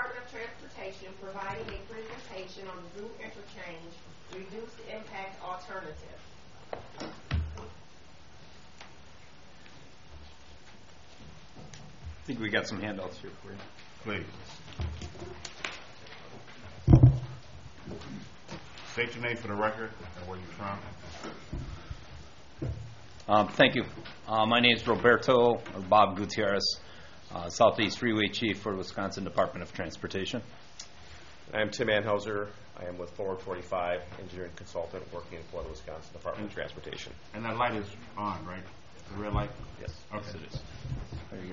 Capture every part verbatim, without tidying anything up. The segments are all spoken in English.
Department of Transportation providing a presentation on the Zoo Interchange Reduced Impact Alternative. I think we got some handouts here for you. Please. State your name for the record and where you're from. Um, thank you. Uh, my name is Roberto or Bob Gutierrez, uh, Southeast Freeway Chief for Wisconsin Department of Transportation. I'm Tim Anhauser. I am with Forward forty-five, engineering consultant working for the Wisconsin Department of Transportation. And that light is on, right? The red light? Yes. Okay. Yes, it is. Very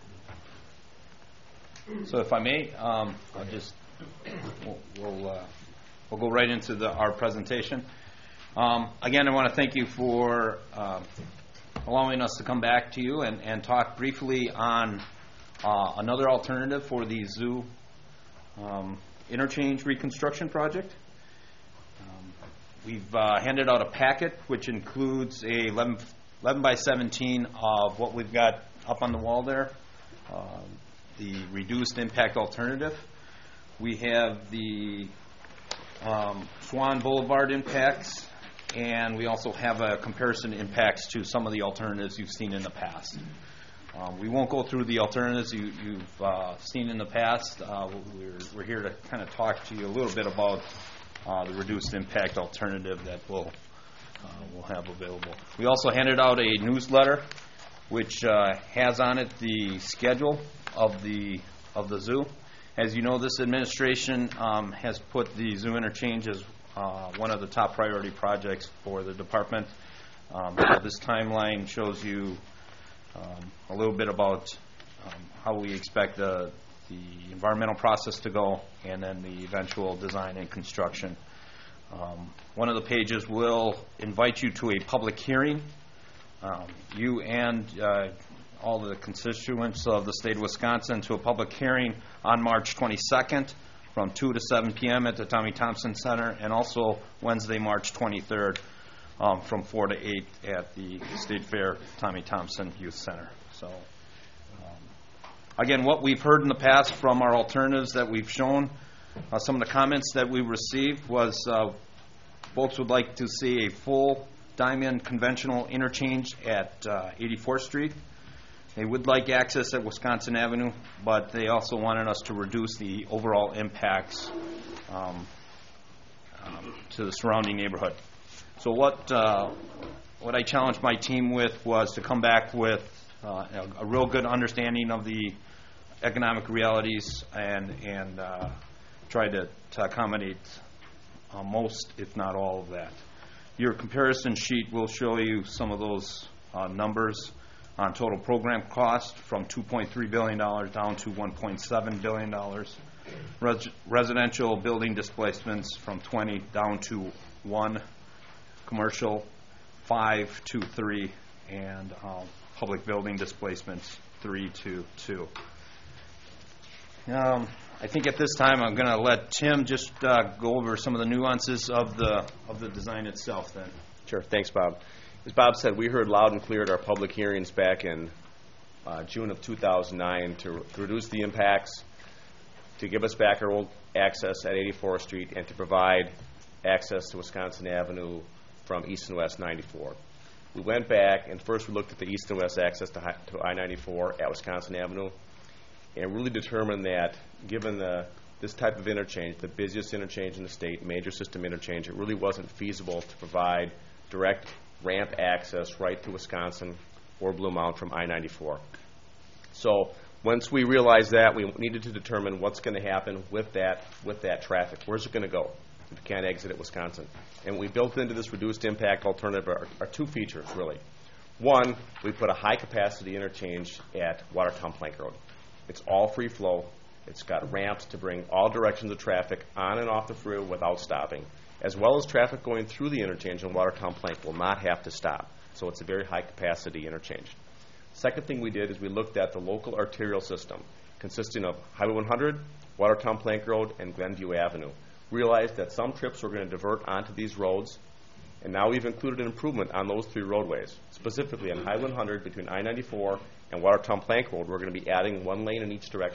good. So if I may, um, I'll just, we'll, we'll, uh, we'll go right into the, our presentation. Um, again, I want to thank you for uh, allowing us to come back to you and, and talk briefly on uh, another alternative for the zoo um, interchange reconstruction project. Um, we've uh, handed out a packet which includes a eleven, eleven by seventeen of what we've got up on the wall there, uh, the reduced impact alternative. We have the um, Swan Boulevard impacts, and we also have a comparison impacts to some of the alternatives you've seen in the past. Um, we won't go through the alternatives you, you've uh, seen in the past. Uh, we're, we're here to kind of talk to you a little bit about uh, the reduced impact alternative that we'll, uh, we'll have available. We also handed out a newsletter which uh, has on it the schedule of the, of the zoo. As you know, this administration um, has put the zoo interchange as Uh, one of the top priority projects for the department. Um, so this timeline shows you um, a little bit about um, how we expect the, the environmental process to go, and then the eventual design and construction. Um, one of the pages will invite you to a public hearing. Um, you and uh, all the constituents of the state of Wisconsin to a public hearing on March twenty-second. From two to seven p.m. at the Tommy Thompson Center, and also Wednesday, March twenty-third, um, from four to eight at the State Fair Tommy Thompson Youth Center. So, um, again, what we've heard in the past from our alternatives that we've shown, uh, some of the comments that we received was uh, folks would like to see a full diamond conventional interchange at uh, eighty-fourth Street. They would like access at Wisconsin Avenue, but they also wanted us to reduce the overall impacts um, um, to the surrounding neighborhood. So what uh, what I challenged my team with was to come back with uh, a, a real good understanding of the economic realities and and uh, try to, to accommodate uh, most, if not all, of that. Your comparison sheet will show you some of those uh, numbers on total program cost from two point three billion dollars down to one point seven billion dollars. Res- residential building displacements from twenty down to one. Commercial, five to three. And uh, public building displacements, three to two. Um, I think at this time I'm going to let Tim just uh, go over some of the nuances of the of the design itself then. Sure. Thanks, Bob. As Bob said, we heard loud and clear at our public hearings back in uh, June of two thousand nine to, to reduce the impacts, to give us back our old access at eighty-fourth Street, and to provide access to Wisconsin Avenue from east and west ninety-four. We went back, and first we looked at the east and west access to, to I ninety-four at Wisconsin Avenue, and really determined that given the this type of interchange, the busiest interchange in the state, major system interchange, it really wasn't feasible to provide direct ramp access right to Wisconsin or Blue Mound from I ninety-four. So once we realized that, we needed to determine what's going to happen with that with that traffic. Where's it going to go if you can't exit at Wisconsin? And we built into this reduced impact alternative are, are two features, really. One, we put a high-capacity interchange at Watertown Plank Road. It's all free flow. It's got ramps to bring all directions of traffic on and off the freeway without stopping, as well as traffic going through the interchange in Watertown Plank will not have to stop. So it's a very high-capacity interchange. Second thing we did is we looked at the local arterial system, consisting of Highway one hundred, Watertown Plank Road, and Glenview Avenue. Realized that some trips were going to divert onto these roads, and now we've included an improvement on those three roadways. Specifically on Highway one hundred between I ninety-four and Watertown Plank Road, we're going to be adding one lane in each direction.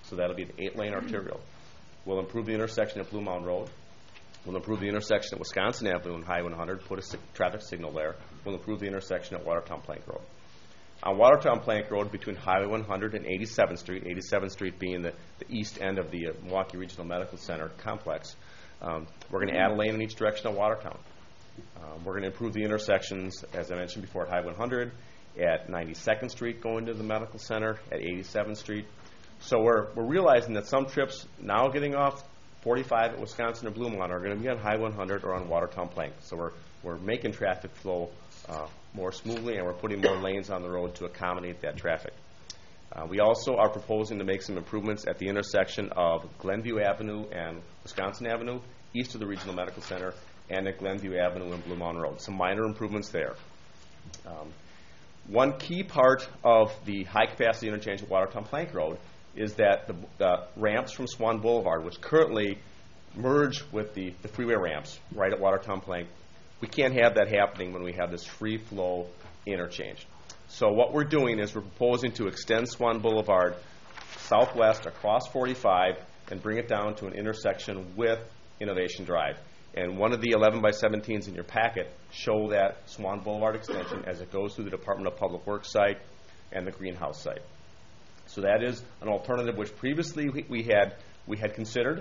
So that'll be an eight-lane arterial. We'll improve the intersection at Blue Mountain Road. We'll improve the intersection at Wisconsin Avenue and Highway one hundred, put a si- traffic signal there. We'll improve the intersection at Watertown Plank Road. On Watertown Plank Road, between Highway one hundred and eighty-seventh Street, eighty-seventh Street being the, the east end of the uh, Milwaukee Regional Medical Center complex, um, we're going to add a lane in each direction of Watertown. Um, we're going to improve the intersections, as I mentioned before, at Highway one hundred, at ninety-second Street going to the medical center, at eighty-seventh Street. So we're, we're realizing that some trips now getting off forty-five at Wisconsin or Blue Mountain are going to be on Highway one hundred or on Watertown Plank. So we're, we're making traffic flow uh, more smoothly, and we're putting more lanes on the road to accommodate that traffic. Uh, we also are proposing to make some improvements at the intersection of Glenview Avenue and Wisconsin Avenue, east of the Regional Medical Center, and at Glenview Avenue and Blue Mountain Road. Some minor improvements there. Um, one key part of the high-capacity interchange at Watertown Plank Road is that the, the ramps from Swan Boulevard, which currently merge with the, the freeway ramps right at Watertown Plank, we can't have that happening when we have this free-flow interchange. So what we're doing is we're proposing to extend Swan Boulevard southwest across forty-five and bring it down to an intersection with Innovation Drive. And one of the eleven by seventeens in your packet show that Swan Boulevard extension as it goes through the Department of Public Works site and the greenhouse site. So that is an alternative which previously we, we had we had considered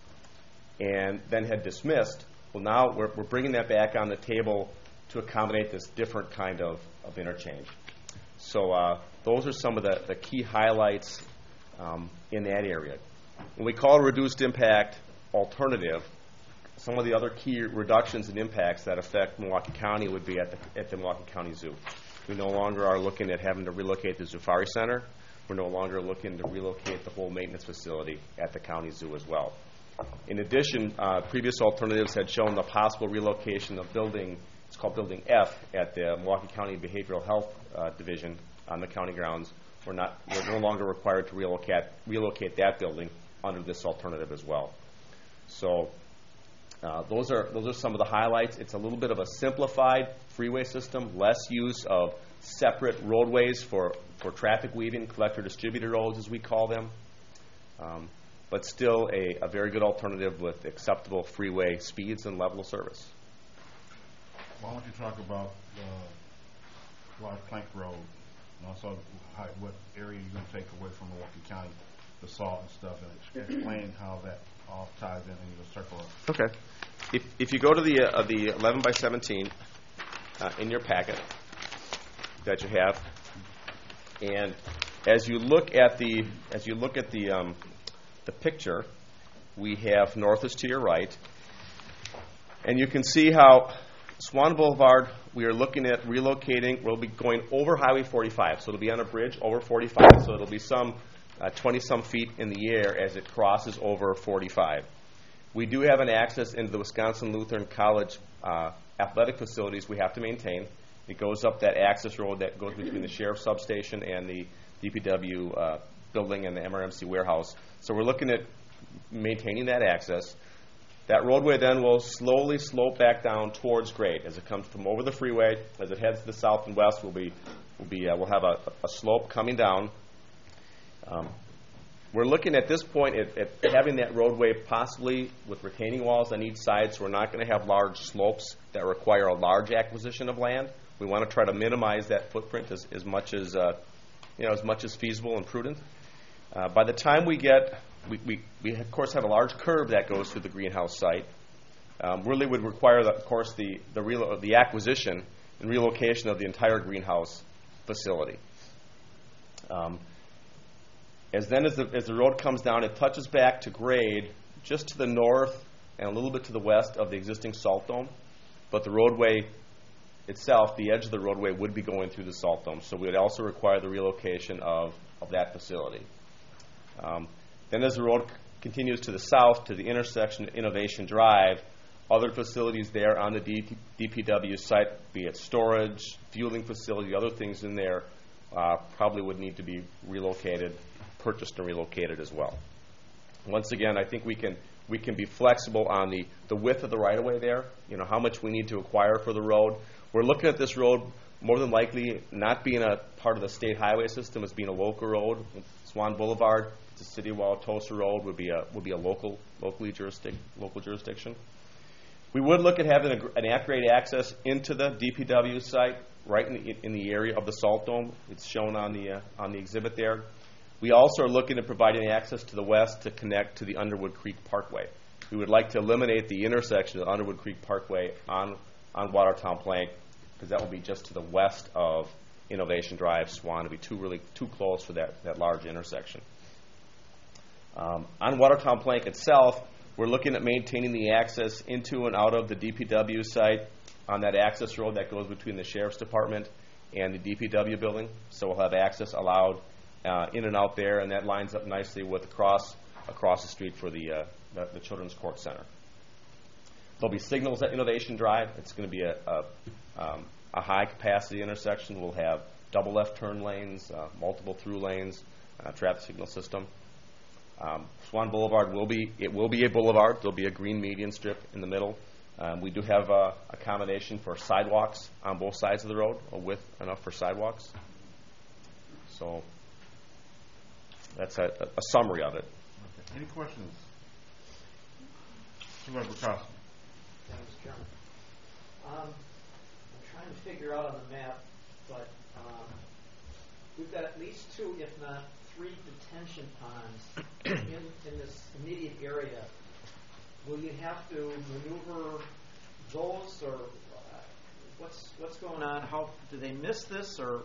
and then had dismissed. Well, now we're, we're bringing that back on the table to accommodate this different kind of, of interchange. So uh, those are some of the, the key highlights um, in that area. When we call a reduced impact alternative, some of the other key reductions in impacts that affect Milwaukee County would be at the, at the Milwaukee County Zoo. We no longer are looking at having to relocate the Zufari Center. We're no longer looking to relocate the whole maintenance facility at the county zoo as well. In addition, uh, previous alternatives had shown the possible relocation of building, it's called Building F, at the Milwaukee County Behavioral Health uh, Division on the county grounds. We're, not, we're no longer required to relocate, relocate that building under this alternative as well. So uh, those are those are some of the highlights. It's a little bit of a simplified freeway system, less use of separate roadways for, for traffic weaving, collector-distributor roads as we call them, um, but still a, a very good alternative with acceptable freeway speeds and level of service. Why don't you talk about uh, Large Plank Road and also how, what area you're going to take away from Milwaukee County, the salt and stuff, and explain how that all ties in in the circle. Okay. If, if you go to the, uh, the eleven by seventeen uh, in your packet that you have, and as you look at the as you look at the um, the picture, we have Northwest to your right, and you can see how Swan Boulevard, we are looking at relocating. We'll be going over Highway forty-five, so it'll be on a bridge over forty-five, so it'll be some uh, twenty-some feet in the air as it crosses over forty-five. We do have an access into the Wisconsin Lutheran College uh, athletic facilities we have to maintain. It goes up that access road that goes between the sheriff's substation and the D P W uh, building and the M R M C warehouse. So we're looking at maintaining that access. That roadway then will slowly slope back down towards grade as it comes from over the freeway. As it heads to the south and west, we'll be we'll be uh, we'll have a, a slope coming down. Um, we're looking at this point at, at having that roadway possibly with retaining walls on each side, so we're not going to have large slopes that require a large acquisition of land. We want to try to minimize that footprint as, as much as uh, you know as much as feasible and prudent. Uh, by the time we get, we, we, we of course have a large curve that goes through the greenhouse site. Um, really would require, the, of course, the the, relo- the acquisition and relocation of the entire greenhouse facility. Um, as then as the as the road comes down, it touches back to grade just to the north and a little bit to the west of the existing salt dome, but the roadway itself, the edge of the roadway, would be going through the salt dome, so we would also require the relocation of, of that facility. Um, then as the road c- continues to the south to the intersection of Innovation Drive, other facilities there on the D- DPW site, be it storage, fueling facility, other things in there, uh, probably would need to be relocated, purchased and relocated as well. Once again, I think we can we can be flexible on the, the width of the right-of-way there, you know, how much we need to acquire for the road. We're looking at this road more than likely not being a part of the state highway system, as being a local road. Swan Boulevard, it's a city of Wauwatosa road, would be a would be a local locally jurisdic local jurisdiction. We would look at having a, an at-grade access into the D P W site, right in the, in the area of the salt dome. It's shown on the uh, on the exhibit there. We also are looking at providing access to the west to connect to the Underwood Creek Parkway. We would like to eliminate the intersection of Underwood Creek Parkway on on Watertown Plank, because that will be just to the west of Innovation Drive, Swan. It'll be too really too close for that that large intersection. Um, on Watertown Plank itself, we're looking at maintaining the access into and out of the D P W site on that access road that goes between the Sheriff's Department and the D P W building. So we'll have access allowed uh, in and out there, and that lines up nicely with across across the street for the, uh, the, the Children's Court Center. There'll be signals at Innovation Drive. It's going to be a, a, um, a high-capacity intersection. We'll have double left turn lanes, uh, multiple through lanes, uh, traffic signal system. Um, Swan Boulevard will be it will be a boulevard. There'll be a green median strip in the middle. Um, we do have uh, accommodation for sidewalks on both sides of the road, a width enough for sidewalks. So that's a, a summary of it. Okay. Any questions? Supervisor Bukowski. Yeah, Mister Chairman. Um, I'm trying to figure out on the map, but um, we've got at least two, if not three, detention ponds in, in this immediate area. Will you have to maneuver those, or uh, what's what's going on? How do they miss this, or?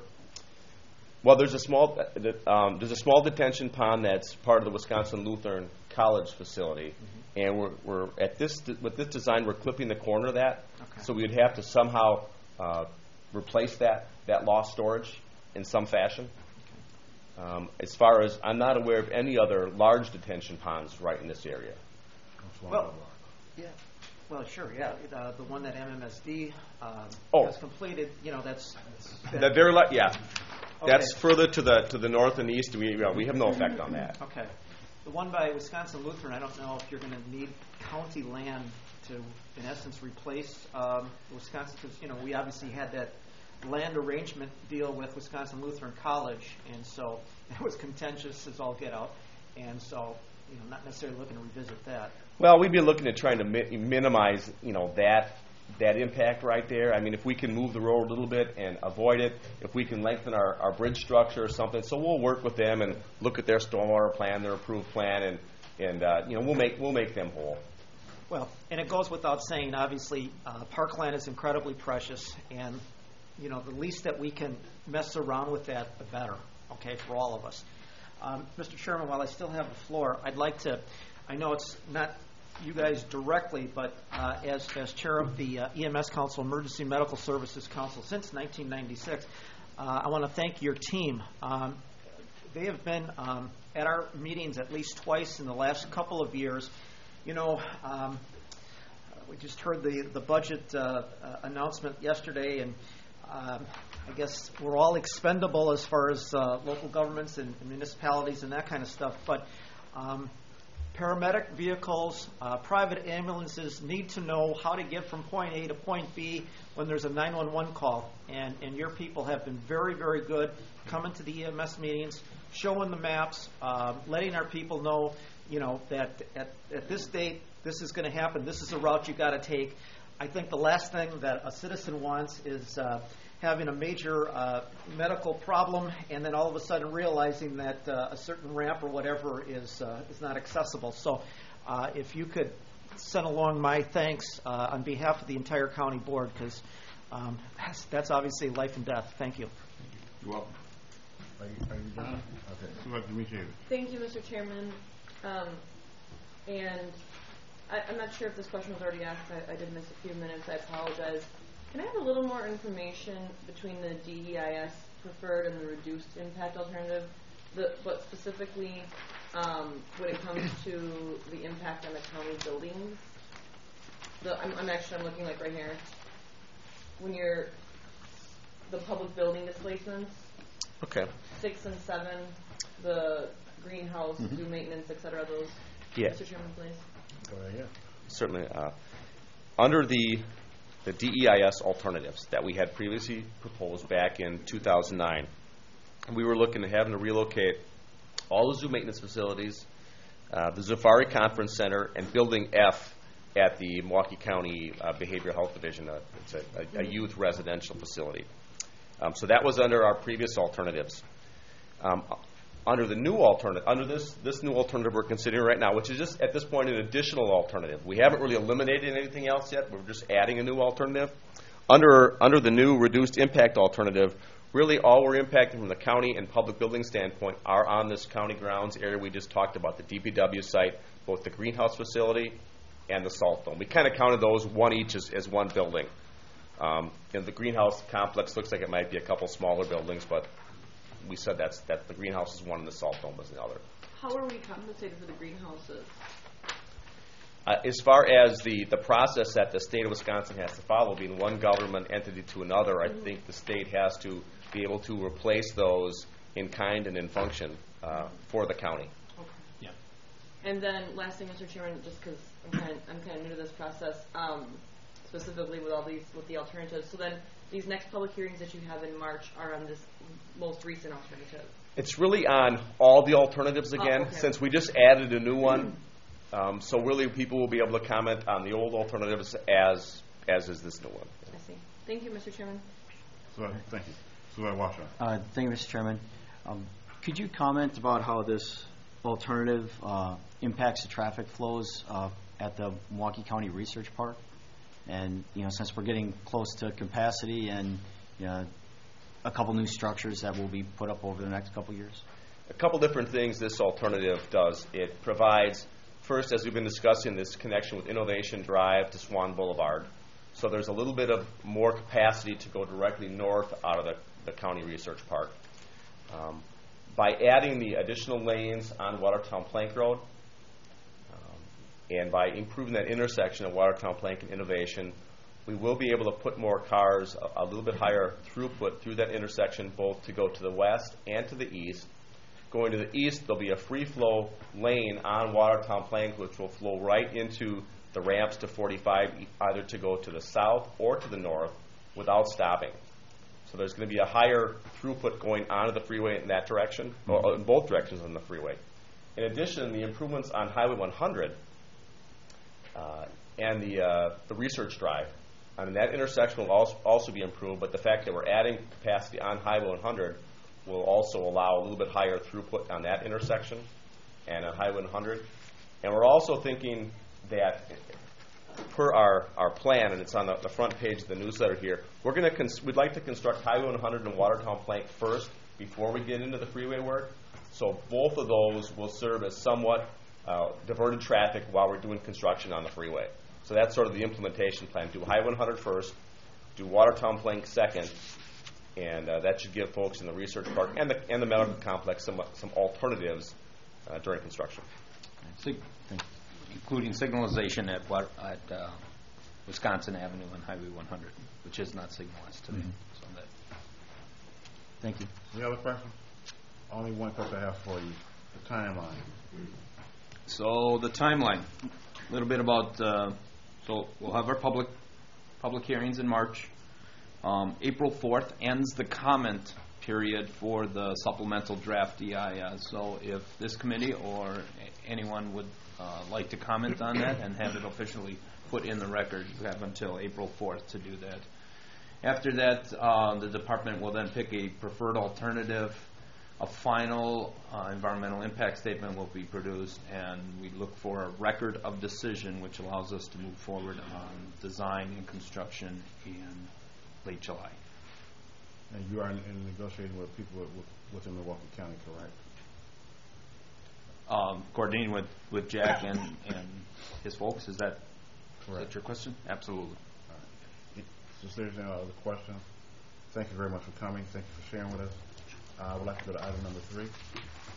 Well, there's a small uh, um, there's a small detention pond that's part of the Wisconsin Lutheran College facility, mm-hmm. and we're we're at this with this design we're clipping the corner of that, okay. So we would have to somehow uh, replace that that lost storage in some fashion. Okay. Um, as far as I'm not aware of any other large detention ponds right in this area. Well, yeah. Well, sure, yeah. Uh, the one that M M S D um, oh. has completed, you know, that's... that's that very, la- yeah. Okay. That's further to the to the north and east. We uh, we have no effect on that. Okay. The one by Wisconsin Lutheran, I don't know if you're going to need county land to, in essence, replace um, Wisconsin, because, you know, we obviously had that land arrangement deal with Wisconsin Lutheran College, and so it was contentious as all get out, and so, you know, not necessarily looking to revisit that. Well, we'd be looking at trying to mi- minimize, you know, that that impact right there. I mean, if we can move the road a little bit and avoid it, if we can lengthen our, our bridge structure or something, so we'll work with them and look at their stormwater plan, their approved plan, and and uh, you know, we'll make we'll make them whole. Well, and it goes without saying, obviously, uh, parkland is incredibly precious, and you know, the least that we can mess around with that, the better. Okay, for all of us. Um, Mister Chairman, while I still have the floor, I'd like to. I know it's not you guys directly, but uh, as, as chair of the uh, E M S Council, Emergency Medical Services Council, since nineteen ninety-six, uh, I want to thank your team. Um, they have been um, at our meetings at least twice in the last couple of years. You know, um, we just heard the, the budget uh, uh, announcement yesterday, and um, I guess we're all expendable as far as uh, local governments and, and municipalities and that kind of stuff, but um, paramedic vehicles, uh, private ambulances need to know how to get from point A to point B when there's a nine one one call. And, and your people have been very, very good coming to the E M S meetings, showing the maps, uh, letting our people know, you know, that at, at this date, this is going to happen. This is a route you got to take. I think the last thing that a citizen wants is uh, having a major uh, medical problem and then all of a sudden realizing that uh, a certain ramp or whatever is uh, is not accessible. So uh, if you could send along my thanks uh, on behalf of the entire county board, because um, that's, that's obviously life and death. Thank you. You're welcome. Are you, are you done? Okay. Supervisor Demetriou. Thank you, Mister Chairman. Um, and I, I'm not sure if this question was already asked. I, I did miss a few minutes. I apologize. Can I have a little more information between the D E I S preferred and the reduced impact alternative, the, but specifically um, when it comes to the impact on the county buildings? The, I'm, I'm actually I'm looking like right here. When you're the public building displacements, Okay. six and seven, the greenhouse, Mm-hmm. zoo maintenance, et cetera. Those, Yeah. Mister Chairman, please. Go ahead. Certainly. Uh, under the the D E I S alternatives that we had previously proposed back in two thousand nine. We were looking at having to relocate all the zoo maintenance facilities, uh, the Zafari Conference Center, and Building F at the Milwaukee County uh, Behavioral Health Division. Uh, it's a, a, a youth residential facility. Um, so that was under our previous alternatives. Um, under the new alternative, under this this new alternative we're considering right now, which is just at this point an additional alternative. We haven't really eliminated anything else yet. We're just adding a new alternative. Under under the new reduced impact alternative, really all we're impacting from the county and public building standpoint are on this county grounds area we just talked about, the D P W site, both the greenhouse facility and the salt dome. We kind of counted those one each as, as one building. Um, and the greenhouse complex looks like it might be a couple smaller buildings, but we said that's that the greenhouse is one and the salt dome is the other. How are we compensated for the greenhouses? Uh, as far as the, the process that the state of Wisconsin has to follow, being one government entity to another, mm-hmm. I think the state has to be able to replace those in kind and in function uh, for the county. Okay. Yeah. And then last thing, Mister Chairman, just because I'm kind of I'm kind of new to this process, um, specifically with all these with the alternatives. So then these next public hearings that you have in March are on this most recent alternative. It's really on all the alternatives again, oh, okay. since we just added a new one. Um, so really, people will be able to comment on the old alternatives as as is this new one. I see. Thank you, Mister Chairman. So, thank you. Supervisor Washoe. Uh, thank you, Mister Chairman. Um, could you comment about how this alternative uh, impacts the traffic flows uh, at the Milwaukee County Research Park? And, you know, since we're getting close to capacity and, you know, a couple new structures that will be put up over the next couple years? A couple different things this alternative does. It provides, first, as we've been discussing, this connection with Innovation Drive to Swan Boulevard. So there's a little bit of more capacity to go directly north out of the, the county research park. Um, by adding the additional lanes on Watertown Plank Road, and by improving that intersection of Watertown Plank and Innovation, we will be able to put more cars, a, a little bit higher throughput through that intersection, both to go to the west and to the east. Going to the east, there'll be a free flow lane on Watertown Plank, which will flow right into the ramps to forty-five, either to go to the south or to the north without stopping. So there's going to be a higher throughput going onto the freeway in that direction, or in both directions on the freeway. In addition, the improvements on Highway one hundred Uh, and the uh, the research drive. I mean, that intersection will also, also be improved, but the fact that we're adding capacity on Highway one hundred will also allow a little bit higher throughput on that intersection and on Highway one hundred. And we're also thinking that, per our, our plan, and it's on the, the front page of the newsletter here, we're going to cons- we'd like to construct Highway one hundred and Watertown Plank first before we get into the freeway work. So both of those will serve as somewhat Uh, diverted traffic while we're doing construction on the freeway. So that's sort of the implementation plan. Do Highway one hundred first, do Watertown Plank second, and uh, that should give folks in the research park and the and the medical complex some some alternatives uh, during construction. Sig- including signalization at what at uh, Wisconsin Avenue and Highway one hundred, which is not signalized today. Mm-hmm. So that. Thank you. Any other questions? Only one question I have for you. The timeline. So the timeline, a little bit about, uh, so we'll have our public public hearings in March. Um, April fourth ends the comment period for the supplemental draft D I S. So if this committee or a- anyone would uh, like to comment on that and have it officially put in the record, you have until April fourth to do that. After that, uh, the department will then pick a preferred alternative. A final uh, environmental impact statement will be produced, and we look for a record of decision, which allows us to move forward on design and construction in late July. And you are in, in negotiating with people with, within Milwaukee County, correct? Um, coordinating with, with Jack and, and his folks, is that, is Correct. that your question? Absolutely. All right. If there's any other questions, thank you very much for coming. Thank you for sharing with us. Uh, I would like to go to item number three.